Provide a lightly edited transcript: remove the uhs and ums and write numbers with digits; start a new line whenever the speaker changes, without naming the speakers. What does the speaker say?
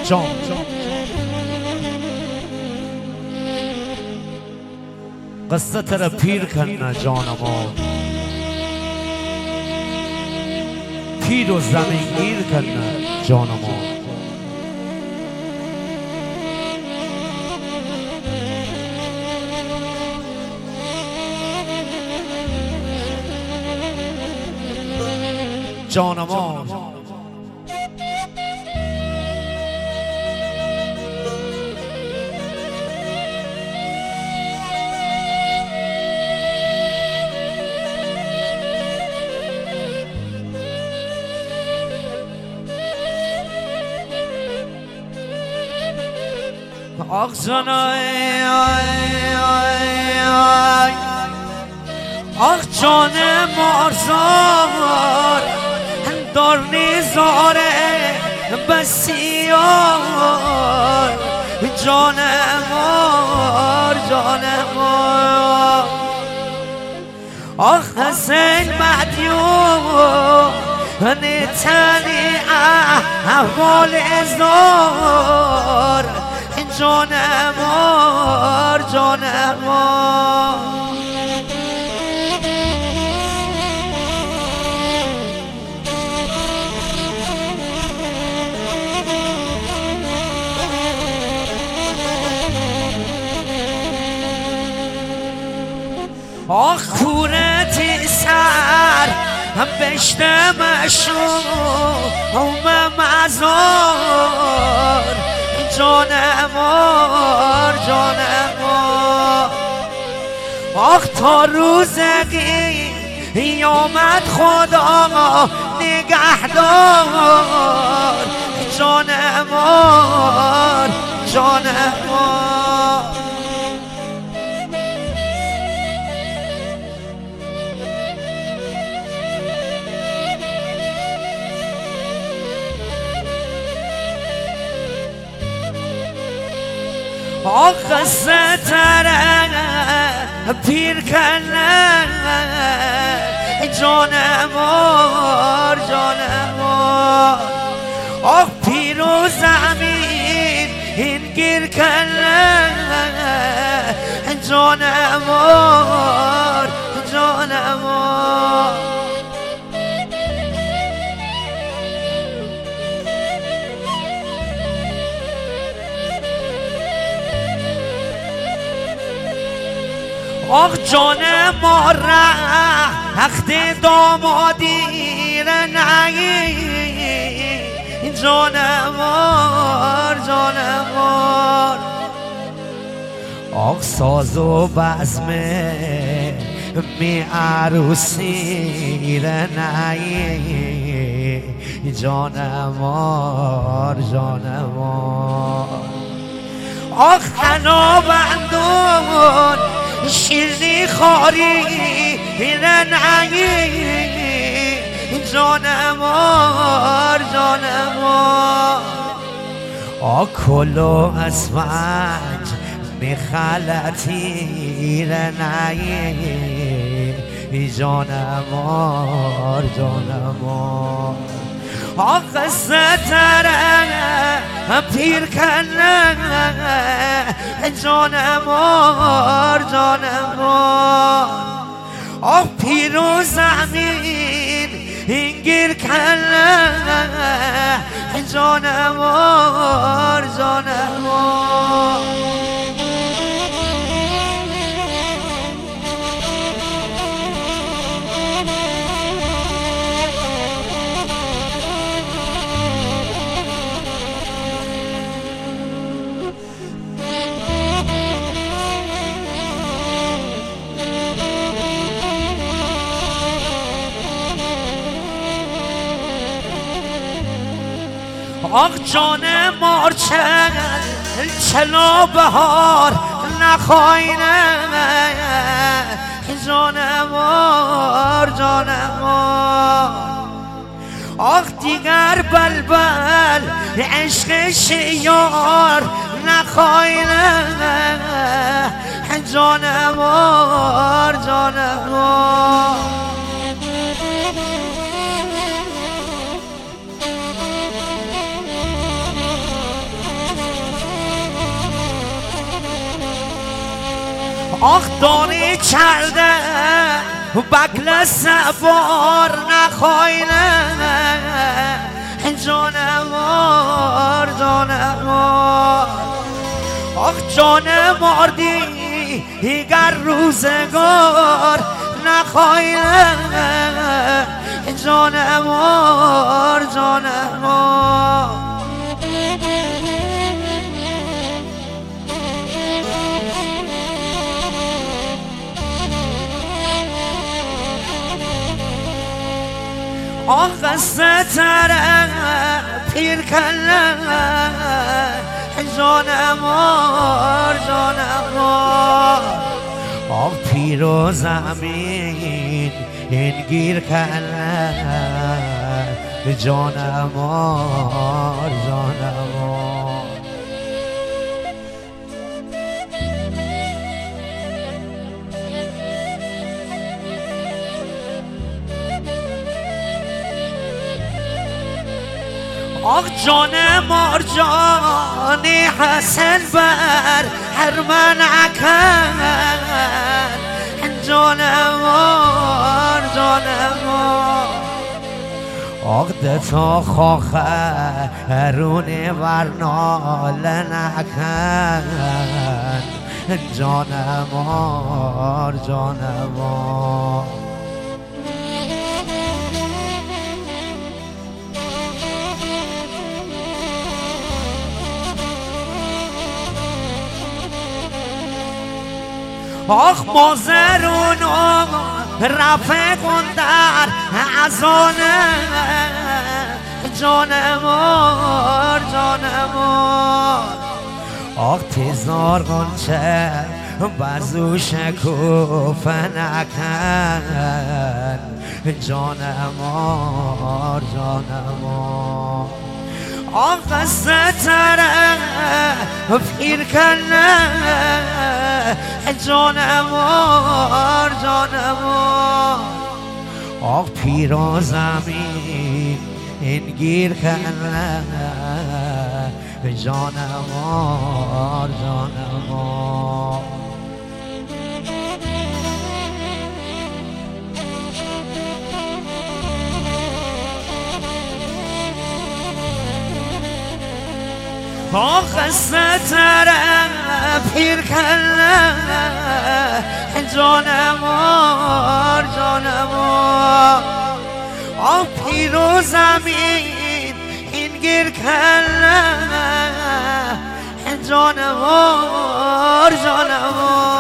جان قصه تر پیر کنه جانما پیر و زمین گیر کنه جانما جانما آخ جانای آخ جان مارزار دار نیزاره بسیار جان مار آخ حسین مدیون نتنی احوال ازار جان مار آخ کورتی سر هم بشته مشروم مزار جان مار آخ تا روز قیامت خدا نگهدار جان مار آخ قصه تره پیر کنه جان مار آخ پیر و زمین این گیر کنه جان مار آخ جان ما رخت دامادی رنگی جان مار آخ ساز و بزم می عروسی رنگی جان مار آخ حنا بندون شیرنی خاری رنگی جان مار آخ کلو اسمج میخلطی رنگی جان مار آخ قصه تره پیر کنه جان مار آخ پیر و زمین این گیر کنه جان مار آخ جان مار چلا بهار نخواینه جان مار آخ دیگر بلبل عشق شیار نخواینه جان مار آخ دانی کرده بکل سوار نخواینه جانمار جانمار آخ جان ماردی گر روزگار نخواینه جانمار جانمار آخ قصه تره پیر کله جانمار جانمار آخ پیر و زمین این گیر کله جانمار جانمار آخ جان مرجانی حسن بر حرمن عکن جانمار جانمار آخ دتا خاخرون ورنال نکن جانمار جانمار آخ مازرون رفع کن در ازانه جانمار جانمار آخ تیزار گنچه بزو شکوفه نکن جانمار جانمار آخ قصه تره پیر کنه جانمار جانمار آخ پیر و زمین این گیر کنه جانمار جانمار آخ قصه تره پیر کله جانمار جانمار آخ پیر و زمین این گیر کله جانمار جانمار